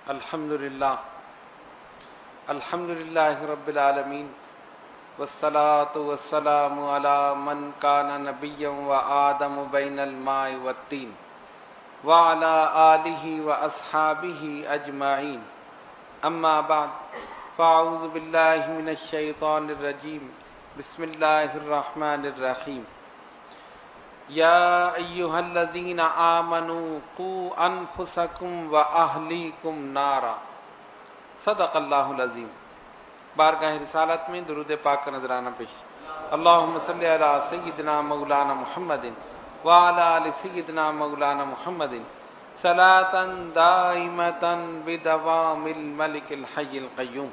الحمدللہ رب العالمین والصلاة والسلام علی من کان نبیا وآدم بین الماء والطین وعلی آلہ واصحابہ اجمعین اما بعد فاعوذ باللہ من الشیطان الرجیم بسم اللہ الرحمن الرحیم یا ایہا الذین آمنوا قوا انفسکم واہلیکم نارا صدق اللہ العظیم۔ بارگاہ رسالت میں درود پاک کا نذرانہ پیش۔ اللہم صلی علی سیدنا مولانا محمد وعلی آل سیدنا مولانا محمد صلاۃ دائمۃ بدوام الملک الحی القیوم۔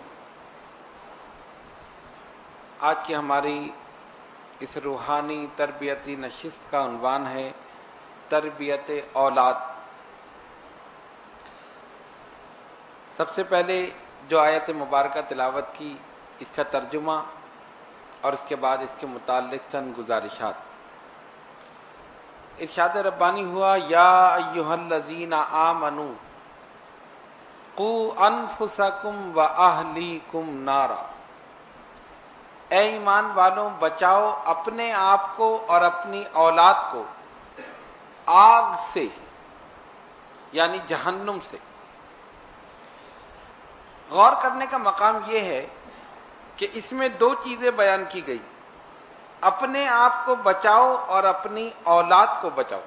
آج کی ہماری اس روحانی تربیتی نشست کا عنوان ہے تربیت اولاد۔ سب سے پہلے جو آیت مبارکہ تلاوت کی اس کا ترجمہ اور اس کے بعد اس کے متعلق چند گزارشات۔ ارشاد ربانی ہوا یا ایھا الذین آمنوا قوا انفسکم واہلیکم نارا، اے ایمان والوں بچاؤ اپنے آپ کو اور اپنی اولاد کو آگ سے یعنی جہنم سے۔ غور کرنے کا مقام یہ ہے کہ اس میں دو چیزیں بیان کی گئی، اپنے آپ کو بچاؤ اور اپنی اولاد کو بچاؤ۔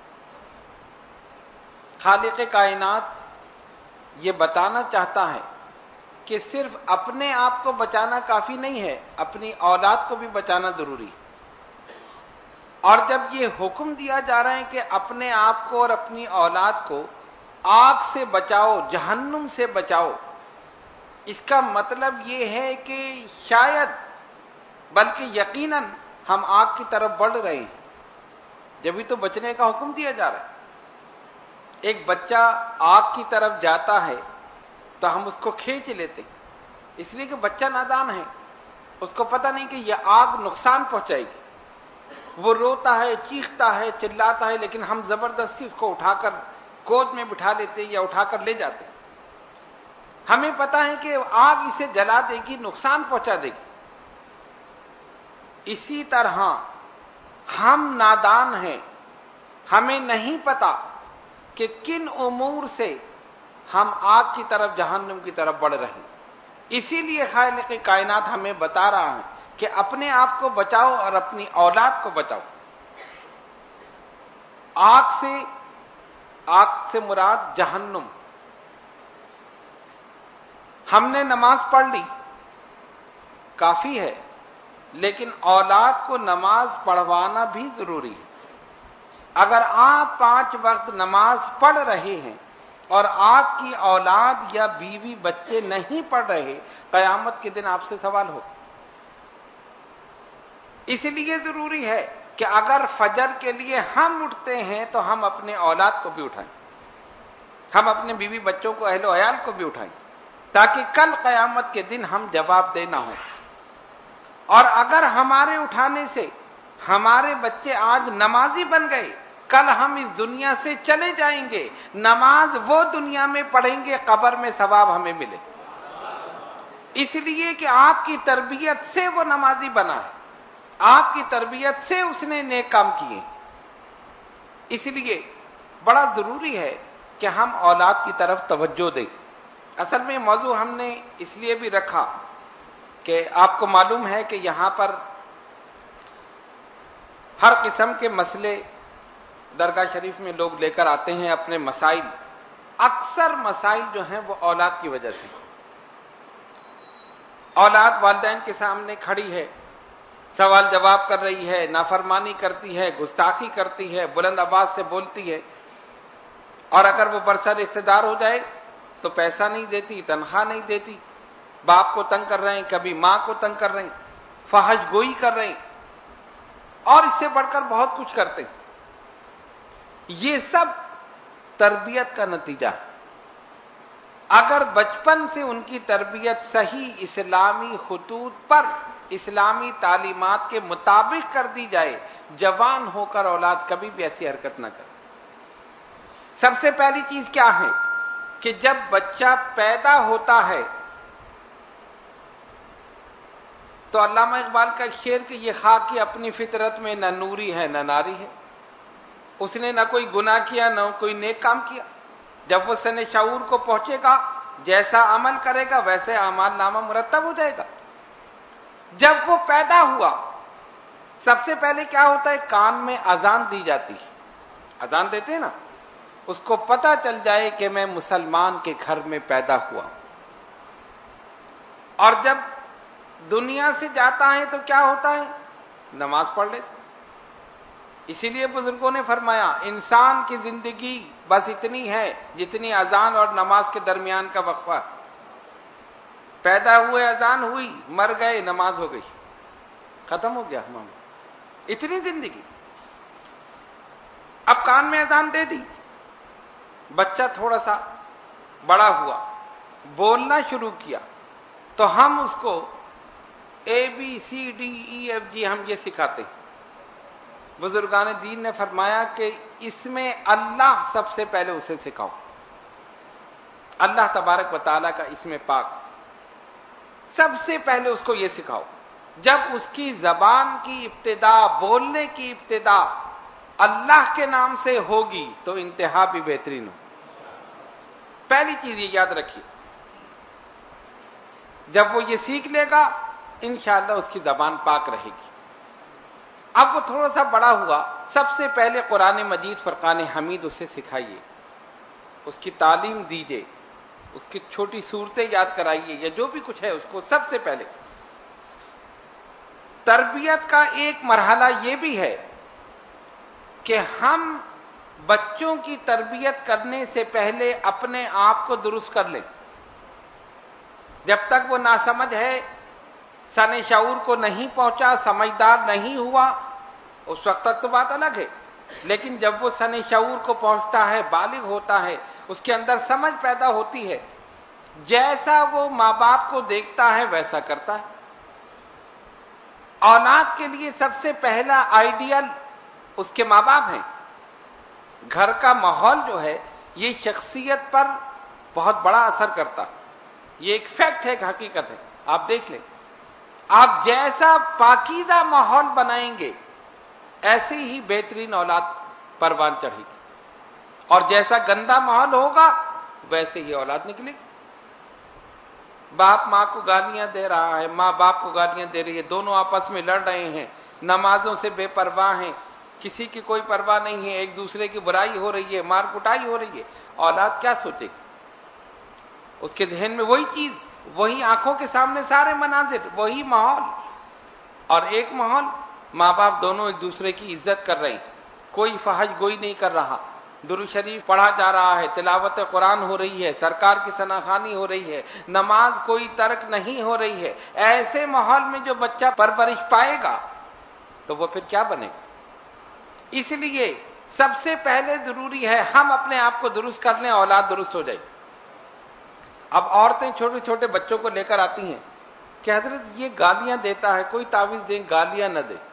خالق کائنات یہ بتانا چاہتا ہے کہ صرف اپنے آپ کو بچانا کافی نہیں ہے، اپنی اولاد کو بھی بچانا ضروری ہے۔ اور جب یہ حکم دیا جا رہا ہے کہ اپنے آپ کو اور اپنی اولاد کو آگ سے بچاؤ، جہنم سے بچاؤ، اس کا مطلب یہ ہے کہ شاید بلکہ یقیناً ہم آگ کی طرف بڑھ رہے ہیں، جبھی تو بچنے کا حکم دیا جا رہا ہے۔ ایک بچہ آگ کی طرف جاتا ہے تو ہم اس کو کھینچ لیتے ہیں، اس لیے کہ بچہ نادان ہے، اس کو پتہ نہیں کہ یہ آگ نقصان پہنچائے گی۔ وہ روتا ہے، چیختا ہے، چلاتا ہے، لیکن ہم زبردستی اس کو اٹھا کر گود میں بٹھا لیتے یا اٹھا کر لے جاتے ہیں۔ ہمیں پتہ ہے کہ آگ اسے جلا دے گی، نقصان پہنچا دے گی۔ اسی طرح ہم نادان ہیں، ہمیں نہیں پتا کہ کن امور سے ہم آگ کی طرف، جہنم کی طرف بڑھ رہے ہیں۔ اسی لیے خالق کائنات ہمیں بتا رہا ہے کہ اپنے آپ کو بچاؤ اور اپنی اولاد کو بچاؤ۔ آگ سے مراد جہنم۔ ہم نے نماز پڑھ لی کافی ہے، لیکن اولاد کو نماز پڑھوانا بھی ضروری ہے۔ اگر آپ 5 وقت نماز پڑھ رہے ہیں اور آپ کی اولاد یا بیوی بچے نہیں پڑھ رہے، قیامت کے دن آپ سے سوال ہو۔ اس لیے ضروری ہے کہ اگر فجر کے لیے ہم اٹھتے ہیں تو ہم اپنے اولاد کو بھی اٹھائیں، ہم اپنے بیوی بچوں کو، اہل و عیال کو بھی اٹھائیں، تاکہ کل قیامت کے دن ہم جواب دہ نہ ہوں۔ اور اگر ہمارے اٹھانے سے ہمارے بچے آج نمازی بن گئے، کل ہم اس دنیا سے چلے جائیں گے، نماز وہ دنیا میں پڑھیں گے، قبر میں ثواب ہمیں ملے۔ اس لیے کہ آپ کی تربیت سے وہ نمازی بنا ہے، آپ کی تربیت سے اس نے نیک کام کیے۔ اس لیے بڑا ضروری ہے کہ ہم اولاد کی طرف توجہ دیں۔ اصل میں موضوع ہم نے اس لیے بھی رکھا کہ آپ کو معلوم ہے کہ یہاں پر ہر قسم کے مسئلے درگاہ شریف میں لوگ لے کر آتے ہیں، اپنے مسائل۔ اکثر مسائل جو ہیں وہ اولاد کی وجہ سے۔ اولاد والدین کے سامنے کھڑی ہے، سوال جواب کر رہی ہے، نافرمانی کرتی ہے، گستاخی کرتی ہے، بلند آواز سے بولتی ہے، اور اگر وہ برسر اقتدار ہو جائے تو پیسہ نہیں دیتی، تنخواہ نہیں دیتی، باپ کو تنگ کر رہے ہیں، کبھی ماں کو تنگ کر رہے ہیں، فحش گوئی کر رہے ہیں، اور اس سے بڑھ کر بہت کچھ کرتے ہیں۔ یہ سب تربیت کا نتیجہ ہے۔ اگر بچپن سے ان کی تربیت صحیح اسلامی خطوط پر، اسلامی تعلیمات کے مطابق کر دی جائے، جوان ہو کر اولاد کبھی بھی ایسی حرکت نہ کرے۔ سب سے پہلی چیز کیا ہے کہ جب بچہ پیدا ہوتا ہے تو علامہ اقبال کا ایک شعر کہ یہ خاکی اپنی فطرت میں نہ نوری ہے نہ ناری ہے، اس نے نہ کوئی گناہ کیا نہ کوئی نیک کام کیا. جب وہ سن شعور کو پہنچے گا، جیسا عمل کرے گا ویسے اعمال نامہ مرتب ہو جائے گا. جب وہ پیدا ہوا سب سے پہلے کیا ہوتا ہے؟ کان میں اذان دی جاتی ہے. اذان دیتے ہیں نا، اس کو پتہ چل جائے کہ میں مسلمان کے گھر میں پیدا ہوا. اور جب دنیا سے جاتا ہے تو کیا ہوتا ہے؟ نماز پڑھ لیتا. اسی لیے بزرگوں نے فرمایا انسان کی زندگی بس اتنی ہے جتنی اذان اور نماز کے درمیان کا وقفہ. پیدا ہوئے اذان ہوئی، مر گئے نماز ہو گئی، ختم ہو گیا ہمارا. اتنی زندگی. اب کان میں اذان دے دی، بچہ تھوڑا سا بڑا ہوا، بولنا شروع کیا، تو ہم اس کو ABCDEFG ہم یہ سکھاتے ہیں. بزرگان دین نے فرمایا کہ اس میں اللہ سب سے پہلے اسے سکھاؤ. اللہ تبارک و تعالیٰ کا اسم پاک سب سے پہلے اس کو یہ سکھاؤ. جب اس کی زبان کی ابتدا، بولنے کی ابتدا اللہ کے نام سے ہوگی تو انتہا بھی بہترین ہو. پہلی چیز یہ یاد رکھیے، جب وہ یہ سیکھ لے گا انشاءاللہ اس کی زبان پاک رہے گی. اب وہ تھوڑا سا بڑا ہوا، سب سے پہلے قرآن مجید فرقان حمید اسے سکھائیے، اس کی تعلیم دیجیے، اس کی چھوٹی صورتیں یاد کرائیے یا جو بھی کچھ ہے اس کو. سب سے پہلے تربیت کا ایک مرحلہ یہ بھی ہے کہ ہم بچوں کی تربیت کرنے سے پہلے اپنے آپ کو درست کر لیں. جب تک وہ ناسمجھ ہے، سن شعور کو نہیں پہنچا، سمجھدار نہیں ہوا، اس وقت تک تو بات الگ ہے. لیکن جب وہ سن شعور کو پہنچتا ہے، بالغ ہوتا ہے، اس کے اندر سمجھ پیدا ہوتی ہے، جیسا وہ ماں باپ کو دیکھتا ہے ویسا کرتا ہے. اولاد کے لیے سب سے پہلا آئیڈیل اس کے ماں باپ ہیں. گھر کا ماحول جو ہے یہ شخصیت پر بہت بڑا اثر کرتا. یہ ایک فیکٹ ہے، ایک حقیقت ہے. آپ دیکھ لیں، آپ جیسا پاکیزہ ماحول بنائیں گے ایسی ہی بہترین اولاد پروان چڑھے گی، اور جیسا گندا ماحول ہوگا ویسے ہی اولاد نکلے گی. باپ ماں کو گالیاں دے رہا ہے، ماں باپ کو گالیاں دے رہی ہے، دونوں آپس میں لڑ رہے ہیں، نمازوں سے بے پرواہ ہیں، کسی کی کوئی پرواہ نہیں ہے، ایک دوسرے کی برائی ہو رہی ہے، مار کٹائی ہو رہی ہے. اولاد کیا سوچے گی؟ اس کے ذہن میں وہی چیز، وہی آنکھوں کے سامنے سارے مناظر، وہی ماحول. اور ایک ماحول ماں باپ دونوں ایک دوسرے کی عزت کر رہے ہیں، کوئی فحش گوئی نہیں کر رہا، درود شریف پڑھا جا رہا ہے، تلاوت قرآن ہو رہی ہے، سرکار کی ثناخوانی ہو رہی ہے، نماز کوئی ترک نہیں ہو رہی ہے. ایسے ماحول میں جو بچہ پرورش پائے گا تو وہ پھر کیا بنے گا؟ اس لیے سب سے پہلے ضروری ہے ہم اپنے آپ کو درست کر لیں، اولاد درست ہو جائے. اب عورتیں چھوٹے چھوٹے بچوں کو لے کر آتی ہیں کہ حضرت یہ گالیاں دیتا ہے، کوئی تعویذ دیں، گالیاں نہ دے.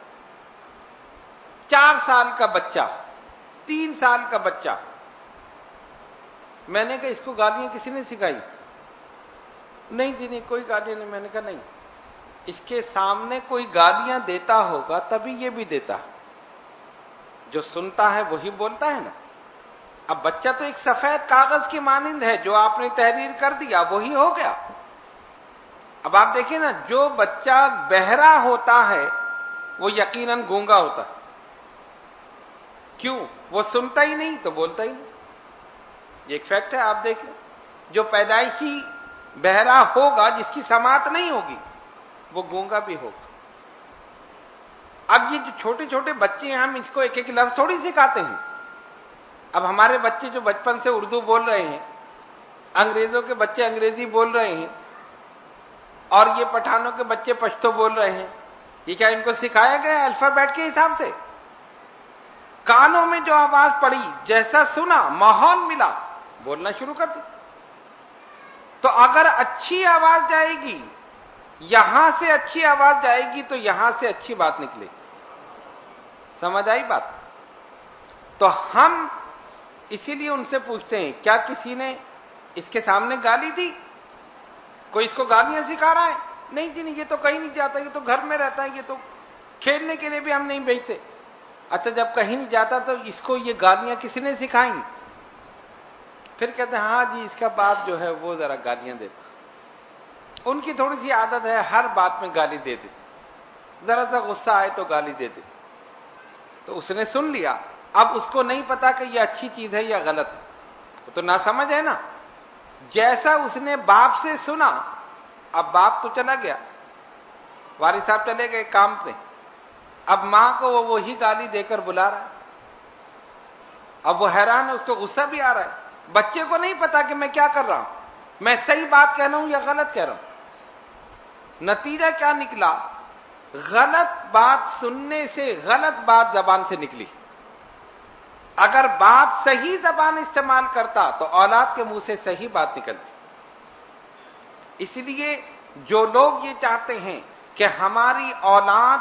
4 سال کا بچہ، 3 سال کا بچہ، میں نے کہا اس کو گالیاں کسی نے سکھائی؟ نہیں جی نہیں، کوئی گالیاں نہیں. میں نے کہا نہیں، اس کے سامنے کوئی گالیاں دیتا ہوگا تبھی یہ بھی دیتا. جو سنتا ہے وہی بولتا ہے نا. اب بچہ تو ایک سفید کاغذ کی مانند ہے، جو آپ نے تحریر کر دیا وہی ہو گیا. اب آپ دیکھیں نا، جو بچہ بہرا ہوتا ہے وہ یقیناً گونگا ہوتا ہے. کیوں؟ وہ سنتا ہی نہیں تو بولتا ہی نہیں. یہ ایک فیکٹ ہے. آپ دیکھیں، جو پیدائشی بہرا ہوگا، جس کی سماعت نہیں ہوگی، وہ گونگا بھی ہوگا. اب یہ جو چھوٹے چھوٹے بچے ہیں، ہم اس کو ایک ایک لفظ تھوڑی سکھاتے ہیں. اب ہمارے بچے جو بچپن سے اردو بول رہے ہیں، انگریزوں کے بچے انگریزی بول رہے ہیں، اور یہ پٹھانوں کے بچے پشتو بول رہے ہیں، یہ کیا ان کو سکھایا گیا الفابیٹ کے حساب سے؟ کانوں میں جو آواز پڑی، جیسا سنا، ماحول ملا، بولنا شروع کر دی. تو اگر اچھی آواز جائے گی، یہاں سے اچھی آواز جائے گی تو یہاں سے اچھی بات نکلے گی. سمجھ آئی بات؟ تو ہم اسی لیے ان سے پوچھتے ہیں، کیا کسی نے اس کے سامنے گالی دی؟ کوئی اس کو گالیاں سکھا رہا ہے؟ نہیں جی نہیں، یہ تو کہیں نہیں جاتا، یہ تو گھر میں رہتا ہے، یہ تو کھیلنے کے لیے بھی ہم نہیں بھیجتے۔ اچھا جب کہیں نہیں جاتا تو اس کو یہ گالیاں کسی نے سکھائیں؟ پھر کہتے ہیں ہاں جی اس کا باپ جو ہے وہ ذرا گالیاں دیتا، ان کی تھوڑی سی عادت ہے ہر بات میں گالی دے دیتے، ذرا سا غصہ آئے تو گالی دے دیتے۔ تو اس نے سن لیا، اب اس کو نہیں پتا کہ یہ اچھی چیز ہے یا غلط ہے، وہ تو ناسمجھ ہے نا۔ جیسا اس نے باپ سے سنا، اب باپ تو چلا گیا، والد صاحب چلے گئے کام پہ، اب ماں کو وہ وہی گالی دے کر بلا رہا ہے۔ اب وہ حیران ہے، اس کو غصہ بھی آ رہا ہے۔ بچے کو نہیں پتا کہ میں کیا کر رہا ہوں، میں صحیح بات کہہ رہا ہوں یا غلط کہہ رہا ہوں۔ نتیجہ کیا نکلا؟ غلط بات سننے سے غلط بات زبان سے نکلی۔ اگر باپ صحیح زبان استعمال کرتا تو اولاد کے منہ سے صحیح بات نکلتی۔ اس لیے جو لوگ یہ چاہتے ہیں کہ ہماری اولاد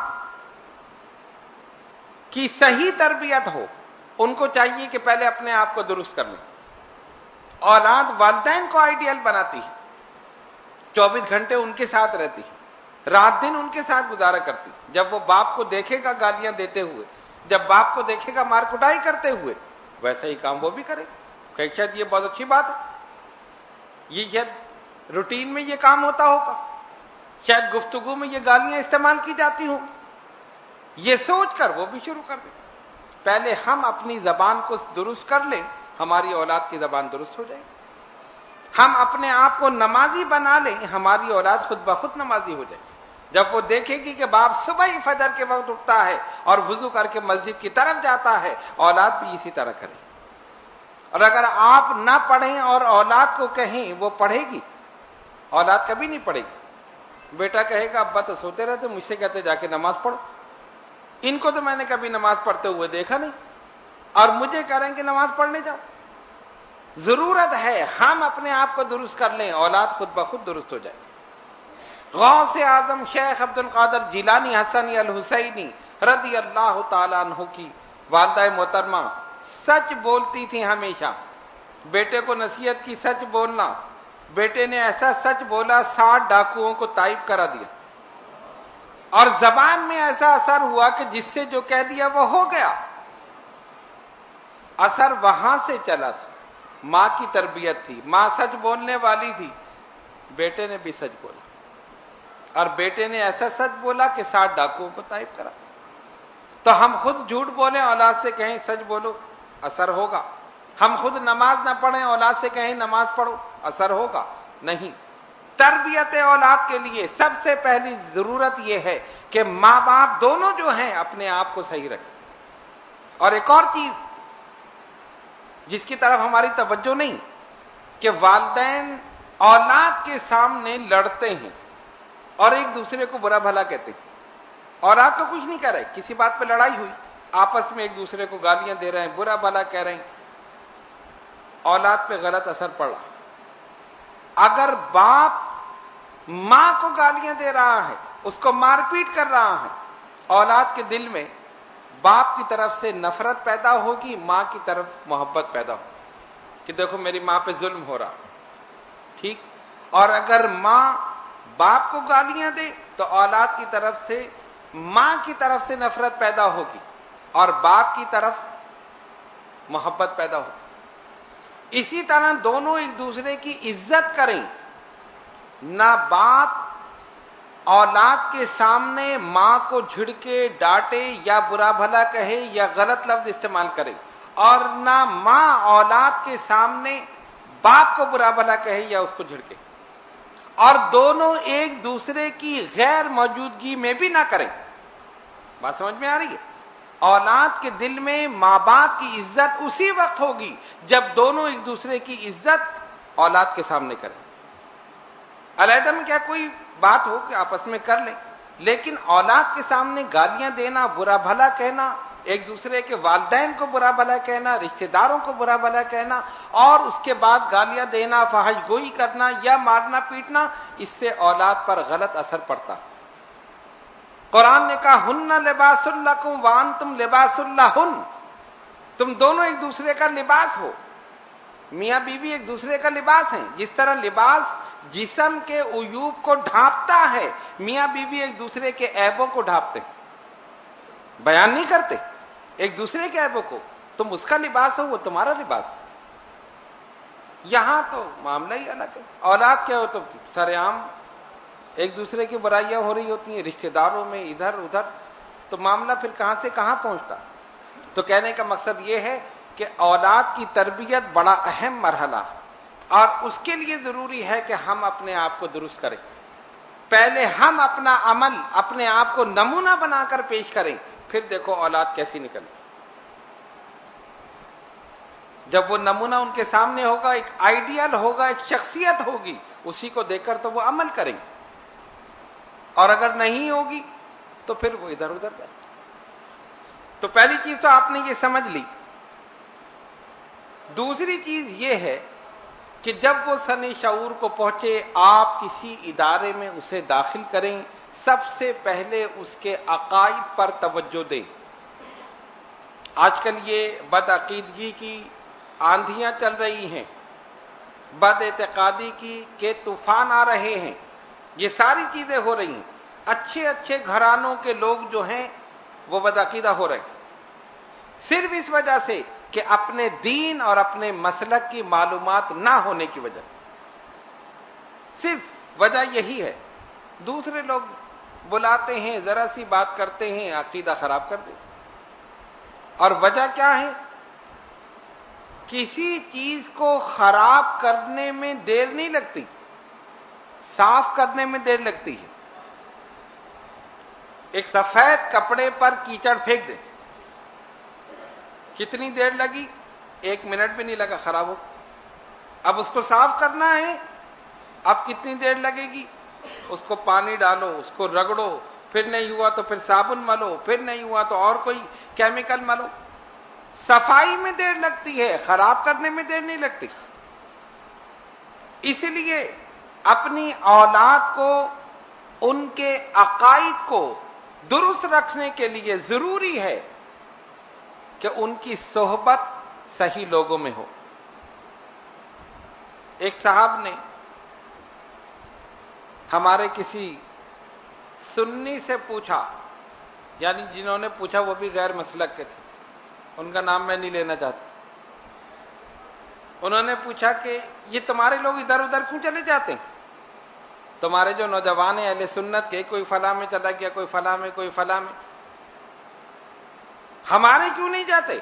کی صحیح تربیت ہو، ان کو چاہیے کہ پہلے اپنے آپ کو درست کر لیں۔ اولاد والدین کو آئیڈیل بناتی ہے، 24 گھنٹے ان کے ساتھ رہتی ہے، رات دن ان کے ساتھ گزارا کرتی۔ جب وہ باپ کو دیکھے گا گالیاں دیتے ہوئے، جب باپ کو دیکھے گا مار کٹائی کرتے ہوئے، ویسا ہی کام وہ بھی کرے گا کہ شاید یہ بہت اچھی بات ہے، یہ شاید روٹین میں یہ کام ہوتا ہوگا، شاید گفتگو میں یہ گالیاں استعمال کی جاتی ہوں، یہ سوچ کر وہ بھی شروع کر دے۔ پہلے ہم اپنی زبان کو درست کر لیں، ہماری اولاد کی زبان درست ہو جائے گی۔ ہم اپنے آپ کو نمازی بنا لیں، ہماری اولاد خود بخود نمازی ہو جائے گی۔ جب وہ دیکھے گی کہ باپ صبح ہی فجر کے وقت اٹھتا ہے اور وضو کر کے مسجد کی طرف جاتا ہے، اولاد بھی اسی طرح کرے۔ اور اگر آپ نہ پڑھیں اور اولاد کو کہیں وہ پڑھے گی، اولاد کبھی نہیں پڑھے گی۔ بیٹا کہے گا ابا تو سوتے رہتے، مجھ سے کہتے جا کے نماز پڑھو، ان کو تو میں نے کبھی نماز پڑھتے ہوئے دیکھا نہیں، اور مجھے کہہ رہے ہیں کہ نماز پڑھنے جاؤ۔ ضرورت ہے ہم اپنے آپ کو درست کر لیں، اولاد خود بخود درست ہو جائے۔ غوث اعظم شیخ عبد القادر جیلانی حسنی الحسینی رضی اللہ تعالیٰ عنہ کی والدہ محترمہ سچ بولتی تھی ہمیشہ، بیٹے کو نصیحت کی سچ بولنا، بیٹے نے ایسا سچ بولا 60 ڈاکوؤں کو تائب کرا دیا، اور زبان میں ایسا اثر ہوا کہ جس سے جو کہہ دیا وہ ہو گیا۔ اثر وہاں سے چلا تھا، ماں کی تربیت تھی، ماں سچ بولنے والی تھی، بیٹے نے بھی سچ بولا، اور بیٹے نے ایسا سچ بولا کہ 60 ڈاکوؤں کو تائب کرا۔ تو ہم خود جھوٹ بولیں، اولاد سے کہیں سچ بولو، اثر ہوگا۔ ہم خود نماز نہ پڑھیں، اولاد سے کہیں نماز پڑھو، اثر ہوگا نہیں۔ تربیت اولاد کے لیے سب سے پہلی ضرورت یہ ہے کہ ماں باپ دونوں جو ہیں اپنے آپ کو صحیح رکھیں۔ اور ایک اور چیز جس کی طرف ہماری توجہ نہیں، کہ والدین اولاد کے سامنے لڑتے ہیں اور ایک دوسرے کو برا بھلا کہتے ہیں۔ اولاد تو کچھ نہیں کہہ رہے، کسی بات پہ لڑائی ہوئی، آپس میں ایک دوسرے کو گالیاں دے رہے ہیں، برا بھلا کہہ رہے ہیں، اولاد پہ غلط اثر پڑا۔ اگر باپ ماں کو گالیاں دے رہا ہے، اس کو مار پیٹ کر رہا ہے، اولاد کے دل میں باپ کی طرف سے نفرت پیدا ہوگی، ماں کی طرف محبت پیدا ہوگی کہ دیکھو میری ماں پہ ظلم ہو رہا، ٹھیک۔ اور اگر ماں باپ کو گالیاں دے تو اولاد کی طرف سے ماں کی طرف سے نفرت پیدا ہوگی اور باپ کی طرف محبت پیدا ہوگی۔ اسی طرح دونوں ایک دوسرے کی عزت کریں، نہ باپ اولاد کے سامنے ماں کو جھڑکے ڈانٹے یا برا بھلا کہے یا غلط لفظ استعمال کرے، اور نہ ماں اولاد کے سامنے باپ کو برا بھلا کہے یا اس کو جھڑکے، اور دونوں ایک دوسرے کی غیر موجودگی میں بھی نہ کریں۔ بات سمجھ میں آ رہی ہے؟ اولاد کے دل میں ماں باپ کی عزت اسی وقت ہوگی جب دونوں ایک دوسرے کی عزت اولاد کے سامنے کریں۔ علیحدہ میں کیا کوئی بات ہو کہ آپس میں کر لیں، لیکن اولاد کے سامنے گالیاں دینا، برا بھلا کہنا، ایک دوسرے کے والدین کو برا بھلا کہنا، رشتہ داروں کو برا بھلا کہنا، اور اس کے بعد گالیاں دینا، فحش گوئی کرنا یا مارنا پیٹنا، اس سے اولاد پر غلط اثر پڑتا۔ قرآن نے کہا ہن لباس لکم وانتم لباس لہن، تم دونوں ایک دوسرے کا لباس ہو۔ میاں بیوی ایک دوسرے کا لباس ہیں. جس طرح لباس جسم کے عیوب کو ڈھانپتا ہے، میاں بیوی ایک دوسرے کے عیبوں کو ڈھانپتے ہیں. بیان نہیں کرتے ایک دوسرے کے عیبوں کو. تم اس کا لباس ہو، وہ تمہارا لباس ہے. یہاں تو معاملہ ہی الگ ہے. اولاد کیا ہو تو سر عام ایک دوسرے کی برائیاں ہو رہی ہوتی ہیں، رشتہ داروں میں ادھر ادھر، تو معاملہ پھر کہاں سے کہاں پہنچتا. تو کہنے کا مقصد یہ ہے کہ اولاد کی تربیت بڑا اہم مرحلہ ہے، اور اس کے لیے ضروری ہے کہ ہم اپنے آپ کو درست کریں. پہلے ہم اپنا عمل اپنے آپ کو نمونہ بنا کر پیش کریں، پھر دیکھو اولاد کیسی نکلتی. جب وہ نمونہ ان کے سامنے ہوگا، ایک آئیڈیل ہوگا، ایک شخصیت ہوگی، اسی کو دیکھ کر تو وہ عمل کریں گے. اور اگر نہیں ہوگی تو پھر وہ ادھر ادھر جائے. تو پہلی چیز تو آپ نے یہ سمجھ لی. دوسری چیز یہ ہے کہ جب وہ سن شعور کو پہنچے، آپ کسی ادارے میں اسے داخل کریں، سب سے پہلے اس کے عقائد پر توجہ دیں. آج کل یہ بدعقیدگی کی آندھیاں چل رہی ہیں، بد اعتقادی کی کے طوفان آ رہے ہیں، یہ ساری چیزیں ہو رہی ہیں. اچھے اچھے گھرانوں کے لوگ جو ہیں وہ بدعقیدہ ہو رہے ہیں، صرف اس وجہ سے کہ اپنے دین اور اپنے مسلک کی معلومات نہ ہونے کی وجہ. صرف وجہ یہی ہے. دوسرے لوگ بلاتے ہیں، ذرا سی بات کرتے ہیں، عقیدہ خراب کر دیں. اور وجہ کیا ہے؟ کسی چیز کو خراب کرنے میں دیر نہیں لگتی، صاف کرنے میں دیر لگتی ہے. ایک سفید کپڑے پر کیچڑ پھینک دیں، کتنی دیر لگی؟ 1 منٹ بھی نہیں لگا، خراب ہو. اب اس کو صاف کرنا ہے، اب کتنی دیر لگے گی؟ اس کو پانی ڈالو، اس کو رگڑو، پھر نہیں ہوا تو پھر صابن ملو، پھر نہیں ہوا تو اور کوئی کیمیکل ملو. صفائی میں دیر لگتی ہے، خراب کرنے میں دیر نہیں لگتی. اس لیے اپنی اولاد کو ان کے عقائد کو درست رکھنے کے لیے ضروری ہے کہ ان کی صحبت صحیح لوگوں میں ہو. ایک صاحب نے ہمارے کسی سنی سے پوچھا، یعنی جنہوں نے پوچھا وہ بھی غیر مسلک کے تھے، ان کا نام میں نہیں لینا چاہتا. انہوں نے پوچھا کہ یہ تمہارے لوگ ادھر ادھر کیوں چلے جاتے ہیں؟ تمہارے جو نوجوان ہیں اہل سنت کے، کوئی فلاں میں چلا گیا، کوئی فلاں میں، کوئی فلاں میں، ہمارے کیوں نہیں جاتے؟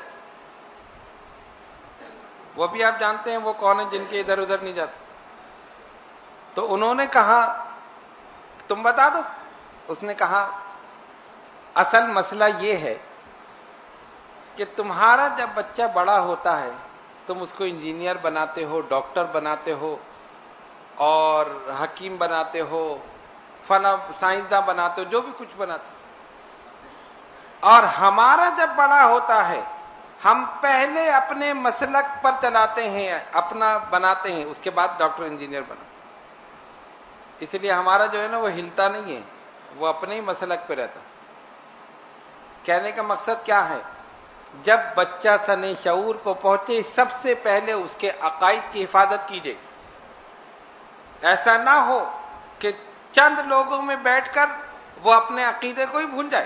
وہ بھی آپ جانتے ہیں وہ کون ہیں جن کے ادھر ادھر نہیں جاتے. تو انہوں نے کہا تم بتا دو. اس نے کہا اصل مسئلہ یہ ہے کہ تمہارا جب بچہ بڑا ہوتا ہے تم اس کو انجینئر بناتے ہو، ڈاکٹر بناتے ہو، اور حکیم بناتے ہو، فلاں سائنسداں بناتے ہو، جو بھی کچھ بناتے ہو. اور ہمارا جب بڑا ہوتا ہے ہم پہلے اپنے مسلک پر چلاتے ہیں، اپنا بناتے ہیں، اس کے بعد ڈاکٹر انجینئر بنا. اس لیے ہمارا جو ہے نا وہ ہلتا نہیں ہے، وہ اپنے ہی مسلک پہ رہتا. کہنے کا مقصد کیا ہے؟ جب بچہ سن شعور کو پہنچے سب سے پہلے اس کے عقائد کی حفاظت کیجیے. ایسا نہ ہو کہ چند لوگوں میں بیٹھ کر وہ اپنے عقیدے کو ہی بھول جائے.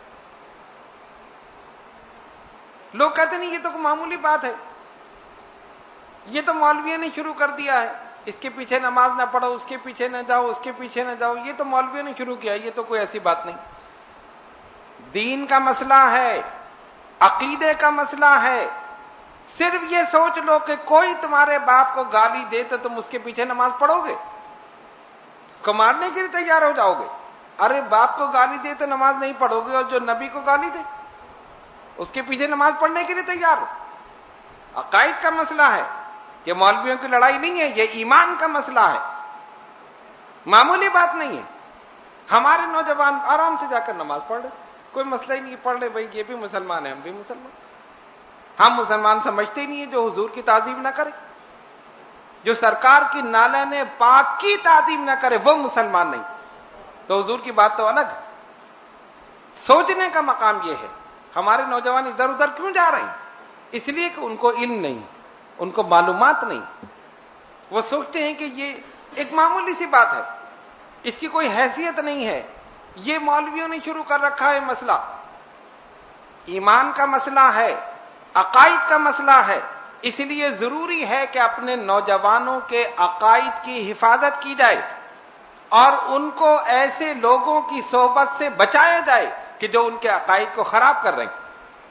لوگ کہتے نہیں یہ تو معمولی بات ہے، یہ تو مولویوں نے شروع کر دیا ہے، اس کے پیچھے نماز نہ پڑھو، اس کے پیچھے نہ جاؤ، اس کے پیچھے نہ جاؤ، یہ تو مولویوں نے شروع کیا، یہ تو کوئی ایسی بات نہیں. دین کا مسئلہ ہے، عقیدے کا مسئلہ ہے. صرف یہ سوچ لو کہ کوئی تمہارے باپ کو گالی دے تو تم اس کے پیچھے نماز پڑھو گے؟ اس کو مارنے کے لیے تیار ہو جاؤ گے. ارے باپ کو گالی دے تو نماز نہیں پڑھو گے، اور جو نبی کو گالی دے اس کے پیچھے نماز پڑھنے کے لیے تیار ہو. عقائد کا مسئلہ ہے، یہ مولویوں کی لڑائی نہیں ہے، یہ ایمان کا مسئلہ ہے، معمولی بات نہیں ہے. ہمارے نوجوان آرام سے جا کر نماز پڑھ رہے، کوئی مسئلہ ہی نہیں، پڑھ لے بھائی، یہ بھی مسلمان ہے، ہم بھی مسلمان. ہم مسلمان سمجھتے ہی نہیں ہے جو حضور کی تعظیم نہ کرے، جو سرکار کی نالہ پاک کی تعظیم نہ کرے وہ مسلمان نہیں. تو حضور کی بات تو الگ ہے. سوچنے کا مقام یہ ہے ہمارے نوجوان ادھر ادھر کیوں جا رہے ہیں؟ اس لیے کہ ان کو علم نہیں، ان کو معلومات نہیں. وہ سوچتے ہیں کہ یہ ایک معمولی سی بات ہے, اس کی کوئی حیثیت نہیں ہے. یہ مولویوں نے شروع کر رکھا ہے مسئلہ. ایمان کا مسئلہ ہے, عقائد کا مسئلہ ہے, اس لیے ضروری ہے کہ اپنے نوجوانوں کے عقائد کی حفاظت کی جائے اور ان کو ایسے لوگوں کی صحبت سے بچایا جائے کہ جو ان کے عقائد کو خراب کر رہے ہیں.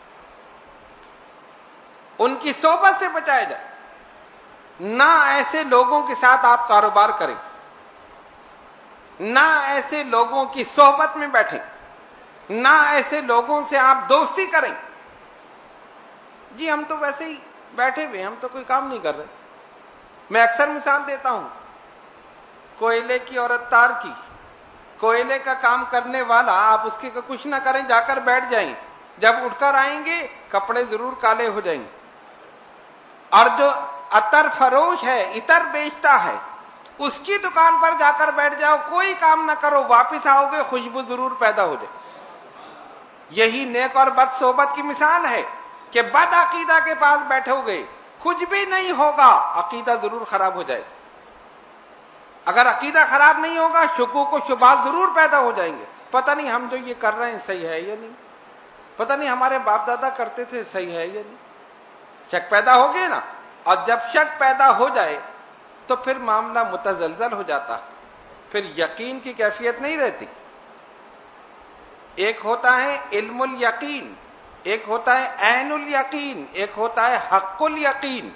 ان کی صحبت سے بچایا جائے. نہ ایسے لوگوں کے ساتھ آپ کاروبار کریں, نہ ایسے لوگوں کی صحبت میں بیٹھیں, نہ ایسے لوگوں سے آپ دوستی کریں. جی ہم تو ویسے ہی بیٹھے ہوئے, ہم تو کوئی کام نہیں کر رہے. میں اکثر مثال دیتا ہوں کوئلے کی اور تار کی. کوئلے کا کام کرنے والا, آپ اس کے کچھ نہ کریں, جا کر بیٹھ جائیں, جب اٹھ کر آئیں گے کپڑے ضرور کالے ہو جائیں گے. اور جو عطر فروش ہے, عطر بیچتا ہے, اس کی دکان پر جا کر بیٹھ جاؤ, کوئی کام نہ کرو, واپس آؤ گے خوشبو ضرور پیدا ہو جائے. یہی نیک اور بد صحبت کی مثال ہے کہ بد عقیدہ کے پاس بیٹھو گے, کچھ بھی نہیں ہوگا, عقیدہ ضرور خراب ہو جائے. اگر عقیدہ خراب نہیں ہوگا, شکوک و شبہات ضرور پیدا ہو جائیں گے. پتہ نہیں ہم جو یہ کر رہے ہیں صحیح ہے یا نہیں, پتہ نہیں ہمارے باپ دادا کرتے تھے صحیح ہے یا نہیں. شک پیدا ہو گئے نا, اور جب شک پیدا ہو جائے تو پھر معاملہ متزلزل ہو جاتا, پھر یقین کی کیفیت نہیں رہتی. ایک ہوتا ہے علم الیقین, ایک ہوتا ہے عین الیقین, ایک ہوتا ہے حق الیقین,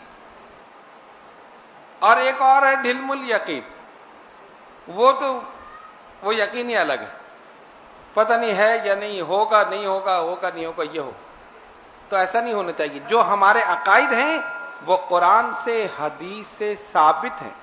اور ایک اور ہے ڈھلم الیقین. وہ یقین ہی الگ ہے, پتہ نہیں ہے یا نہیں, ہوگا نہیں ہوگا, ہوگا نہیں ہوگا, یہ ہو. تو ایسا نہیں ہونا چاہیے. جو ہمارے عقائد ہیں وہ قرآن سے, حدیث سے ثابت ہیں,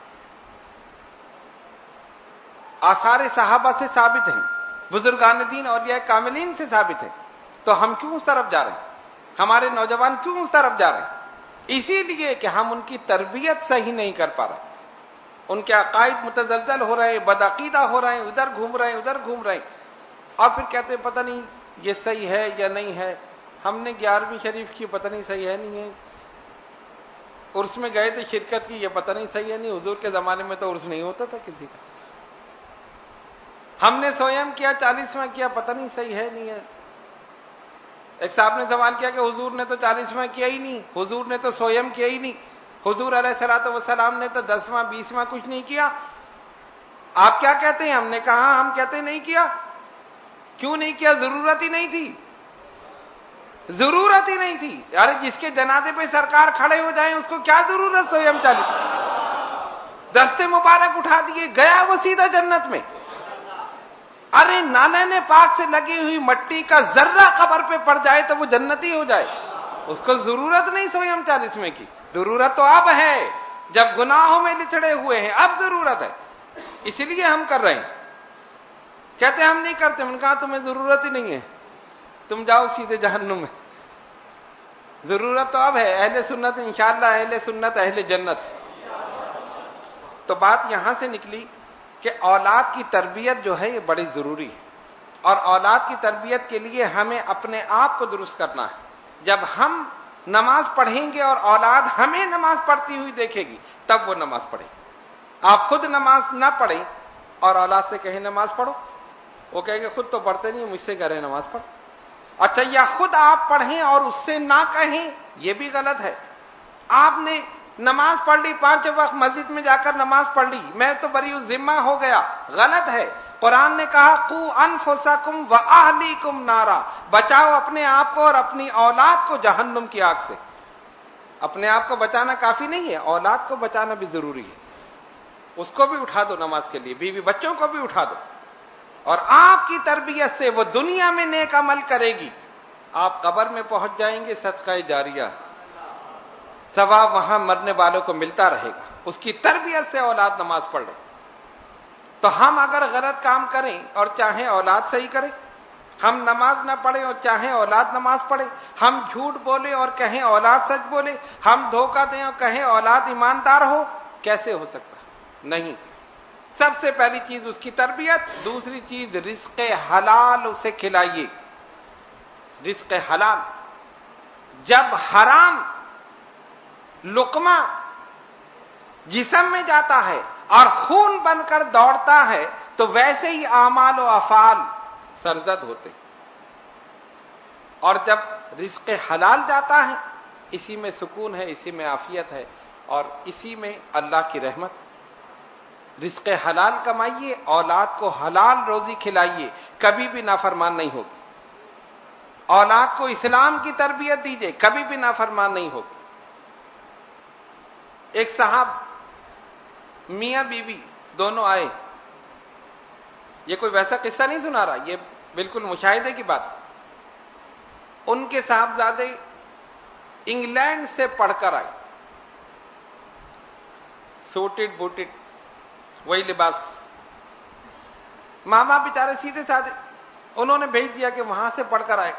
آثار صحابہ سے ثابت ہیں, بزرگان دین اولیاء کاملین سے ثابت ہیں. تو ہم کیوں اس طرف جا رہے ہیں؟ ہمارے نوجوان کیوں اس طرف جا رہے ہیں؟ اسی لیے کہ ہم ان کی تربیت صحیح نہیں کر پا رہے. ان کے عقائد متزلزل ہو رہے ہیں, بدعقیدہ ہو رہے ہیں, ادھر گھوم رہے ہیں, ادھر گھوم رہے ہیں, اور پھر کہتے ہیں پتہ نہیں یہ صحیح ہے یا نہیں ہے. ہم نے 11ویں شریف کی, پتہ نہیں صحیح ہے نہیں ہے. عرس میں گئے تھے شرکت کی, یہ پتہ نہیں صحیح ہے نہیں. حضور کے زمانے میں تو عرس نہیں ہوتا تھا کسی کا. ہم نے سویم کیا, 40واں کیا, پتہ نہیں صحیح ہے نہیں ہے. ایک صاحب نے سوال کیا کہ حضور نے تو 40واں کیا ہی نہیں, حضور نے تو سویم کیا ہی نہیں, حضور علیہ الصلوۃ والسلام نے تو 10واں 20واں کچھ نہیں کیا. آپ کیا کہتے ہیں؟ ہم نے کہا ہم کہتے ہیں نہیں کیا. کیوں نہیں کیا؟ ضرورت ہی نہیں تھی, ضرورت ہی نہیں تھی. ارے جس کے جنازے پہ سرکار کھڑے ہو جائیں اس کو کیا ضرورت سویم 40؟ دستے مبارک اٹھا دیے, گیا وہ سیدھا جنت میں. ارے نانے پاک سے لگی ہوئی مٹی کا ذرہ قبر پہ پڑ جائے تو وہ جنتی ہو جائے, اس کو ضرورت نہیں سویم 40 کی. ضرورت تو اب ہے جب گناہوں میں لچڑے ہوئے ہیں, اب ضرورت ہے, اس لیے ہم کر رہے ہیں. کہتے ہم نہیں کرتے. میں نے کہا تمہیں ضرورت ہی نہیں ہے, تم جاؤ سیدھے جہنم میں. ضرورت تو اب ہے. اہل سنت انشاءاللہ, اہل سنت اہل جنت. تو بات یہاں سے نکلی کہ اولاد کی تربیت جو ہے یہ بڑی ضروری ہے, اور اولاد کی تربیت کے لیے ہمیں اپنے آپ کو درست کرنا ہے. جب ہم نماز پڑھیں گے اور اولاد ہمیں نماز پڑھتی ہوئی دیکھے گی تب وہ نماز پڑھے. آپ خود نماز نہ پڑھیں اور اولاد سے کہیں نماز پڑھو, وہ کہیں گے خود تو پڑھتے نہیں, مجھ سے کہہ رہے ہیں نماز پڑھ. اچھا, یا خود آپ پڑھیں اور اس سے نہ کہیں, یہ بھی غلط ہے. آپ نے نماز پڑھ لی, 5 وقت مسجد میں جا کر نماز پڑھ لی, میں تو بری ذمہ ہو گیا, غلط ہے. قرآن نے کہا قوا انفسکم واہلیکم نارا, بچاؤ اپنے آپ کو اور اپنی اولاد کو جہنم کی آگ سے. اپنے آپ کو بچانا کافی نہیں ہے, اولاد کو بچانا بھی ضروری ہے. اس کو بھی اٹھا دو نماز کے لیے, بیوی بچوں کو بھی اٹھا دو, اور آپ کی تربیت سے وہ دنیا میں نیک عمل کرے گی, آپ قبر میں پہنچ جائیں گے, صدقہ جاریہ ثواب وہاں مرنے والوں کو ملتا رہے گا. اس کی تربیت سے اولاد نماز پڑھ لے. تو ہم اگر غلط کام کریں اور چاہیں اولاد صحیح کرے, ہم نماز نہ پڑھیں اور چاہیں اولاد نماز پڑھے, ہم جھوٹ بولے اور کہیں اولاد سچ بولے, ہم دھوکہ دیں اور کہیں اولاد ایماندار ہو, کیسے ہو سکتا؟ نہیں. سب سے پہلی چیز اس کی تربیت, دوسری چیز رزق حلال اسے کھلائیے. رزق حلال. جب حرام لقمہ جسم میں جاتا ہے اور خون بن کر دوڑتا ہے تو ویسے ہی اعمال و افعال سرزد ہوتے. اور جب رزق حلال جاتا ہے اسی میں سکون ہے, اسی میں عافیت ہے اور اسی میں اللہ کی رحمت. رزق حلال کمائیے, اولاد کو حلال روزی کھلائیے, کبھی بھی نافرمان نہیں ہوگی. اولاد کو اسلام کی تربیت دیجیے, کبھی بھی نافرمان نہیں ہوگی. ایک صاحب میاں بیوی دونوں آئے, یہ کوئی ویسا قصہ نہیں سنا رہا, یہ بالکل مشاہدے کی بات. ان کے صاحبزادے انگلینڈ سے پڑھ کر آئے, سوٹڈ بوٹڈ, وہی لباس. ماں باپ بیچارے سیدھے سادے, انہوں نے بھیج دیا کہ وہاں سے پڑھ کر آئے.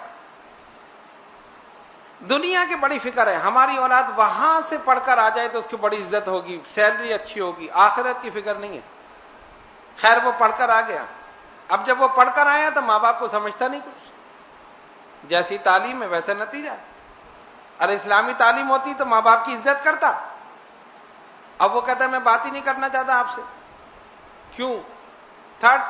دنیا کی بڑی فکر ہے, ہماری اولاد وہاں سے پڑھ کر آ جائے تو اس کی بڑی عزت ہوگی, سیلری اچھی ہوگی, آخرت کی فکر نہیں ہے. خیر وہ پڑھ کر آ گیا. اب جب وہ پڑھ کر آیا تو ماں باپ کو سمجھتا نہیں کچھ, جیسی تعلیم ہے ویسا نتیجہ. ارے اسلامی تعلیم ہوتی تو ماں باپ کی عزت کرتا. اب وہ کہتا ہے میں بات ہی نہیں کرنا چاہتا آپ سے. کیوں؟ تھرڈ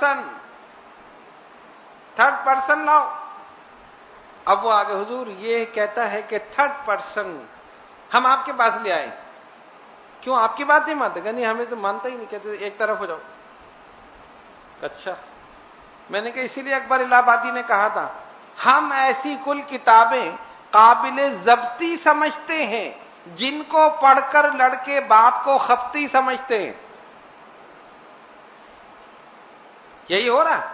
پرسن لاؤ. اب وہ آگے, حضور یہ کہتا ہے کہ تھرڈ پرسن ہم آپ کے پاس لے آئے. کیوں آپ کی بات نہیں مانتے؟ کہ نہیں ہمیں تو مانتا ہی نہیں, کہتے ایک طرف ہو جاؤ. اچھا, میں نے کہا اسی لیے اکبر الہ آبادی نے کہا تھا ہم ایسی کل کتابیں قابل ضبطی سمجھتے ہیں جن کو پڑھ کر لڑکے باپ کو خپتی سمجھتے ہیں. یہی ہو رہا.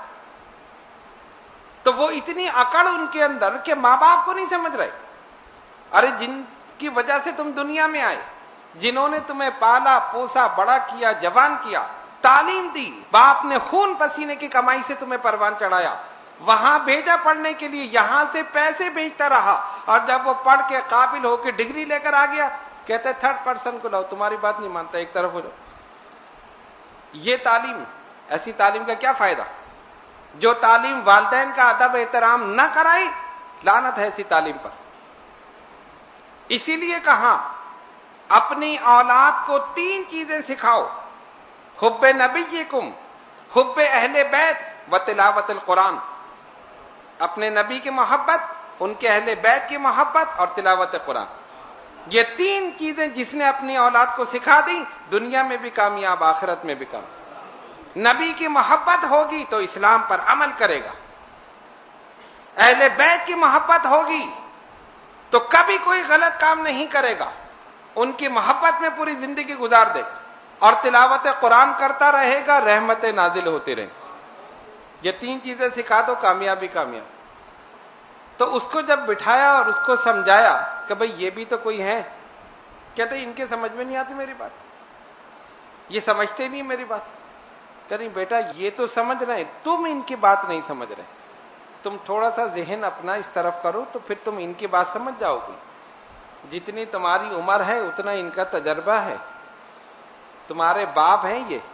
تو وہ اتنی اکڑ ان کے اندر کہ ماں باپ کو نہیں سمجھ رہے. ارے جن کی وجہ سے تم دنیا میں آئے, جنہوں نے تمہیں پالا پوسا بڑا کیا جوان کیا, تعلیم دی, باپ نے خون پسینے کی کمائی سے تمہیں پروان چڑھایا, وہاں بھیجا پڑھنے کے لیے, یہاں سے پیسے بھیجتا رہا, اور جب وہ پڑھ کے قابل ہو کے ڈگری لے کر آ گیا کہتے تھرڈ پرسن کو لاؤ, تمہاری بات نہیں مانتا, ایک طرف ہو جاؤ. یہ تعلیم, ایسی تعلیم کا کیا فائدہ؟ جو تعلیم والدین کا ادب احترام نہ کرائی, لعنت ہے ایسی تعلیم پر. اسی لیے کہا اپنی اولاد کو 3 چیزیں سکھاؤ, حب نبیکم, حب اہل بیت و تلاوت القرآن. اپنے نبی کی محبت, ان کے اہل بیت کی محبت اور تلاوت قرآن. یہ 3 چیزیں جس نے اپنی اولاد کو سکھا دی دنیا میں بھی کامیاب, آخرت میں بھی کامیاب. نبی کی محبت ہوگی تو اسلام پر عمل کرے گا, اہل بیت کی محبت ہوگی تو کبھی کوئی غلط کام نہیں کرے گا, ان کی محبت میں پوری زندگی گزار دے گا, اور تلاوت قرآن کرتا رہے گا, رحمتیں نازل ہوتی رہیں. یہ 3 چیزیں سکھا دو, کامیابی کامیاب. تو اس کو جب بٹھایا اور اس کو سمجھایا کہ بھئی یہ بھی تو کوئی ہے, کہتے ان کے سمجھ میں نہیں آتی میری بات, یہ سمجھتے نہیں میری بات. کہ نہیں بیٹا یہ تو سمجھ رہے ہیں, تم ان کی بات نہیں سمجھ رہے. تم تھوڑا سا ذہن اپنا اس طرف کرو تو پھر تم ان کی بات سمجھ جاؤ گی. جتنی تمہاری عمر ہے اتنا ان کا تجربہ ہے, تمہارے باپ ہیں یہ,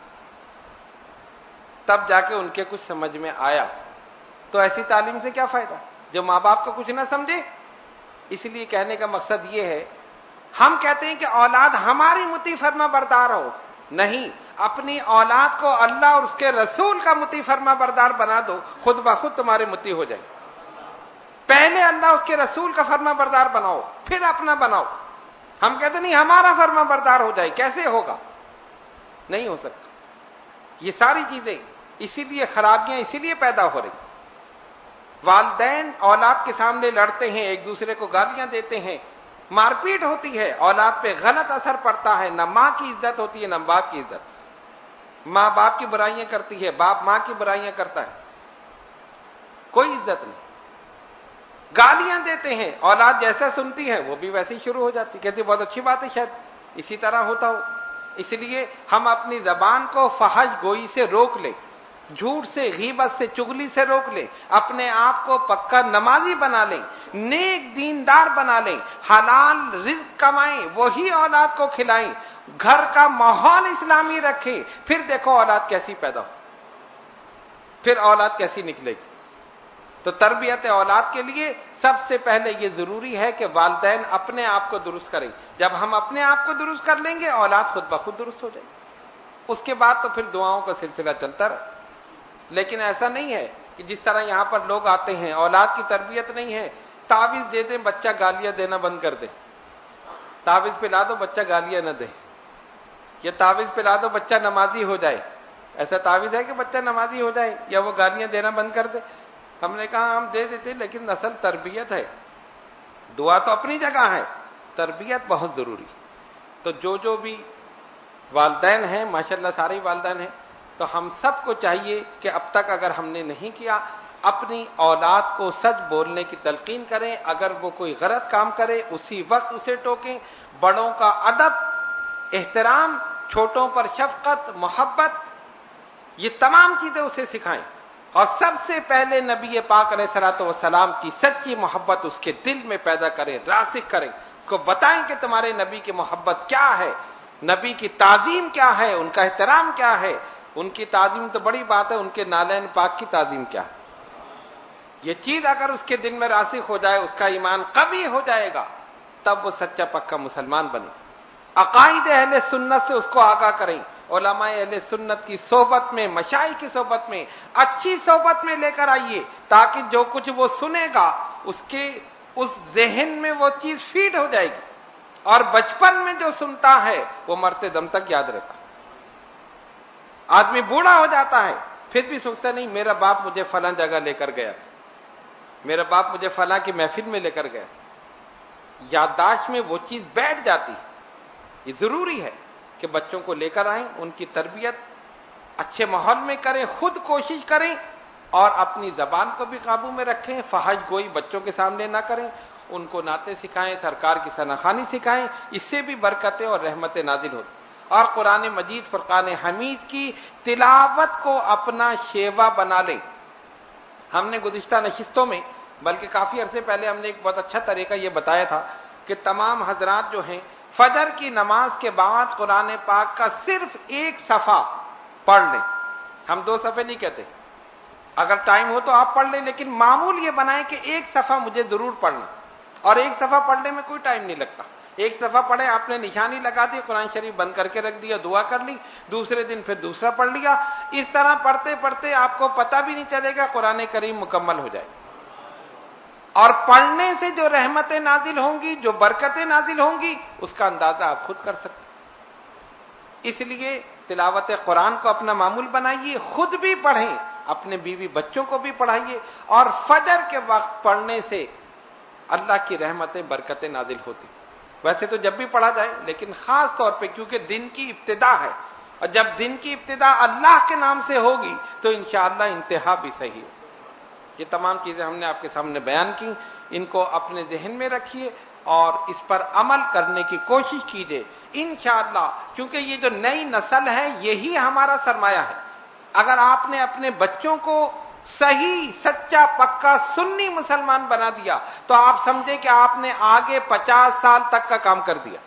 تب جا کے ان کے کچھ سمجھ میں آیا. تو ایسی تعلیم سے کیا فائدہ جو ماں باپ کو کچھ نہ سمجھے. اس لیے کہنے کا مقصد یہ ہے, ہم کہتے ہیں کہ اولاد ہماری مطیع فرما بردار ہو, نہیں, اپنی اولاد کو اللہ اور اس کے رسول کا مطیع فرما بردار بنا دو, خود بخود تمہارے مطیع ہو جائے. پہلے اللہ اس کے رسول کا فرما بردار بناؤ, پھر اپنا بناؤ. ہم کہتے نہیں ہمارا فرما بردار ہو جائے, کیسے ہوگا؟ نہیں ہو سکتا. یہ ساری چیزیں اسی لیے خرابیاں اسی لیے پیدا ہو رہی. والدین اولاد کے سامنے لڑتے ہیں, ایک دوسرے کو گالیاں دیتے ہیں, مار پیٹ ہوتی ہے, اولاد پہ غلط اثر پڑتا ہے, نہ ماں کی عزت ہوتی ہے نہ باپ کی عزت. ماں باپ کی برائیاں کرتی ہے, باپ ماں کی برائیاں کرتا ہے, کوئی عزت نہیں. گالیاں دیتے ہیں, اولاد جیسا سنتی ہے وہ بھی ویسے ہی شروع ہو جاتی, کہتی بہت اچھی بات ہے, شاید اسی طرح ہوتا ہو. اس لیے ہم اپنی زبان کو فحش گوئی سے روک لیں, جھوٹ سے, غیبت سے, چغلی سے روک لیں, اپنے آپ کو پکا نمازی بنا لیں, نیک دیندار بنا لیں, حلال رزق کمائیں, وہی اولاد کو کھلائیں, گھر کا ماحول اسلامی رکھیں. پھر دیکھو اولاد کیسی پیدا ہو, پھر اولاد کیسی نکلے گی. تو تربیت اولاد کے لیے سب سے پہلے یہ ضروری ہے کہ والدین اپنے آپ کو درست کریں. جب ہم اپنے آپ کو درست کر لیں گے اولاد خود بخود درست ہو جائے گی. اس کے بعد تو پھر دعاؤں کا سلسلہ چلتا رہے. لیکن ایسا نہیں ہے کہ جس طرح یہاں پر لوگ آتے ہیں, اولاد کی تربیت نہیں ہے, تعویذ دے دیں بچہ گالیاں دینا بند کر دے, تعویذ پلا دو بچہ گالیاں نہ دے, یہ تعویذ پلا دو بچہ نمازی ہو جائے. ایسا تعویذ ہے کہ بچہ نمازی ہو جائے یا وہ گالیاں دینا بند کر دے؟ ہم نے کہا ہم دے دیتے, لیکن اصل تربیت ہے. دعا تو اپنی جگہ ہے, تربیت بہت ضروری. تو جو بھی والدین ہیں, ماشاءاللہ سارے والدین ہیں, تو ہم سب کو چاہیے کہ اب تک اگر ہم نے نہیں کیا, اپنی اولاد کو سچ بولنے کی تلقین کریں. اگر وہ کوئی غلط کام کرے اسی وقت اسے ٹوکیں. بڑوں کا ادب, احترام, چھوٹوں پر شفقت, محبت, یہ تمام چیزیں اسے سکھائیں. اور سب سے پہلے نبی پاک علیہ الصلوۃ والسلام کی سچی محبت اس کے دل میں پیدا کریں, راسخ کریں. اس کو بتائیں کہ تمہارے نبی کی محبت کیا ہے, نبی کی تعظیم کیا ہے, ان کا احترام کیا ہے. ان کی تعظیم تو بڑی بات ہے, ان کے نالین پاک کی تعظیم کیا ہے. یہ چیز اگر اس کے دل میں راسخ ہو جائے, اس کا ایمان قوی ہو جائے گا, تب وہ سچا پکا مسلمان بنے. عقائد اہل سنت سے اس کو آگاہ کریں. علماء اہل سنت کی صحبت میں, مشائخ کی صحبت میں, اچھی صحبت میں لے کر آئیے, تاکہ جو کچھ وہ سنے گا اس ذہن میں وہ چیز فیڈ ہو جائے گی. اور بچپن میں جو سنتا ہے وہ مرتے دم تک یاد رہتا. آدمی بوڑھا ہو جاتا ہے پھر بھی سوچتا نہیں میرا باپ مجھے فلاں جگہ لے کر گیا, میرا باپ مجھے فلاں کی محفل میں لے کر گیا. یادداشت میں وہ چیز بیٹھ جاتی. یہ ضروری ہے کہ بچوں کو لے کر آئیں, ان کی تربیت اچھے ماحول میں کریں, خود کوشش کریں, اور اپنی زبان کو بھی قابو میں رکھیں. فحش گوئی بچوں کے سامنے نہ کریں. ان کو نعتیں سکھائیں, سرکار کی ثناخوانی سکھائیں. اس سے بھی برکتیں اور رحمتیں نازل ہوتی. اور قرآن مجید, فرقان حمید کی تلاوت کو اپنا شیوا بنا لیں. ہم نے گزشتہ نشستوں میں, بلکہ کافی عرصے پہلے ہم نے ایک بہت اچھا طریقہ یہ بتایا تھا کہ تمام حضرات جو ہیں فجر کی نماز کے بعد قرآن پاک کا صرف ایک صفحہ پڑھ لیں. ہم 2 صفحے نہیں کہتے, اگر ٹائم ہو تو آپ پڑھ لیں, لیکن معمول یہ بنائیں کہ ایک صفحہ مجھے ضرور پڑھنا. اور ایک صفحہ پڑھنے میں کوئی ٹائم نہیں لگتا. ایک صفحہ پڑھے, آپ نے نشانی لگا دی, قرآن شریف بند کر کے رکھ دیا, دعا کر لی, دوسرے دن پھر دوسرا پڑھ لیا. اس طرح پڑھتے پڑھتے آپ کو پتہ بھی نہیں چلے گا قرآن کریم مکمل ہو جائے. اور پڑھنے سے جو رحمتیں نازل ہوں گی, جو برکتیں نازل ہوں گی, اس کا اندازہ آپ خود کر سکتے. اس لیے تلاوت قرآن کو اپنا معمول بنائیے, خود بھی پڑھیں, اپنے بیوی بچوں کو بھی پڑھائیے. اور فجر کے وقت پڑھنے سے اللہ کی رحمتیں برکتیں نازل ہوتی. ویسے تو جب بھی پڑھا جائے, لیکن خاص طور پہ کیونکہ دن کی ابتدا ہے, اور جب دن کی ابتدا اللہ کے نام سے ہوگی تو انشاءاللہ انتہا بھی صحیح ہو. یہ تمام چیزیں ہم نے آپ کے سامنے بیان کی. ان کو اپنے ذہن میں رکھیے اور اس پر عمل کرنے کی کوشش کیجیے انشاءاللہ. کیونکہ یہ جو نئی نسل ہے یہی ہمارا سرمایہ ہے. اگر آپ نے اپنے بچوں کو صحیح, سچا, پکا سنی مسلمان بنا دیا تو آپ سمجھے کہ آپ نے آگے 50 سال تک کا کام کر دیا.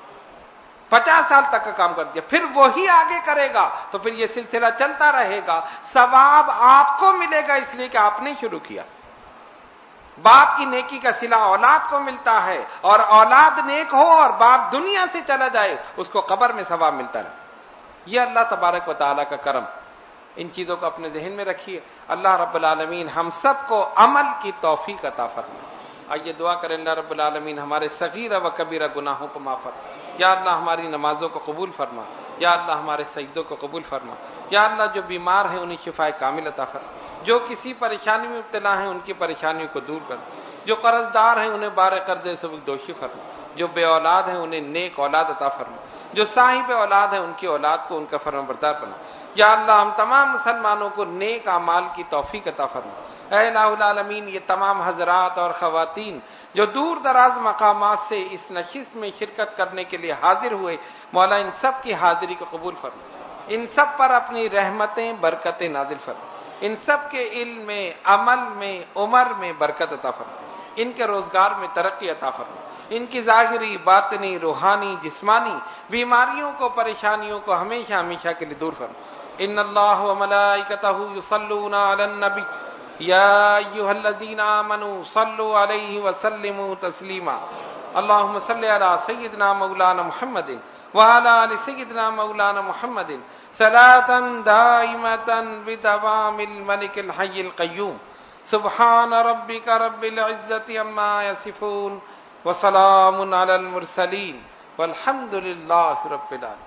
50 سال تک کا کام کر دیا. پھر وہی آگے کرے گا تو پھر یہ سلسلہ چلتا رہے گا. ثواب آپ کو ملے گا اس لیے کہ آپ نے شروع کیا. باپ کی نیکی کا صلہ اولاد کو ملتا ہے, اور اولاد نیک ہو اور باپ دنیا سے چلا جائے اس کو قبر میں ثواب ملتا رہے. یہ اللہ تبارک و تعالیٰ کا کرم. ان چیزوں کو اپنے ذہن میں رکھیے. اللہ رب العالمین ہم سب کو عمل کی توفیق عطا فرمائے. آئیے دعا کریں, اللہ رب العالمین ہمارے صغیرہ و کبیرہ گناہوں کو معاف فرما. یا اللہ ہماری نمازوں کو قبول فرما. یا اللہ ہمارے سجدوں کو قبول فرما. یا اللہ جو بیمار ہیں انہیں شفاء کامل عطا فرما. جو کسی پریشانی میں مبتلا ہیں ان کی پریشانیوں کو دور کر. جو قرض دار ہیں انہیں بار قرضے سے دوشی فرما. جو بے اولاد ہیں انہیں نیک اولاد عطا فرما. جو صاحب اولاد ہیں ان کی اولاد کو ان کا فرمانبردار بنا. یا اللہ ہم تمام مسلمانوں کو نیک اعمال کی توفیق عطا فرما. اے الہ العالمین یہ تمام حضرات اور خواتین جو دور دراز مقامات سے اس نشست میں شرکت کرنے کے لیے حاضر ہوئے, مولا ان سب کی حاضری کو قبول فرما. ان سب پر اپنی رحمتیں برکتیں نازل فرما. ان سب کے علم میں, عمل میں, عمر میں برکت عطا فرما. ان کے روزگار میں ترقی عطا فرما. ان کی ظاہری, باطنی, روحانی, جسمانی بیماریوں کو, پریشانیوں کو ہمیشہ ہمیشہ کے لیے دور فرما. ان اللہ و ملائکتہ یصلون علی النبی يا أيها الذين آمنوا صلوا عليه وسلموا تسليما اللهم صل على سيدنا مولانا محمد وعلى آل سيدنا مولانا محمد صلاة دائمة بدوام الملك الحي القيوم سبحان ربك رب العزة عما يصفون وسلام على المرسلين والحمد لله رب العالمين.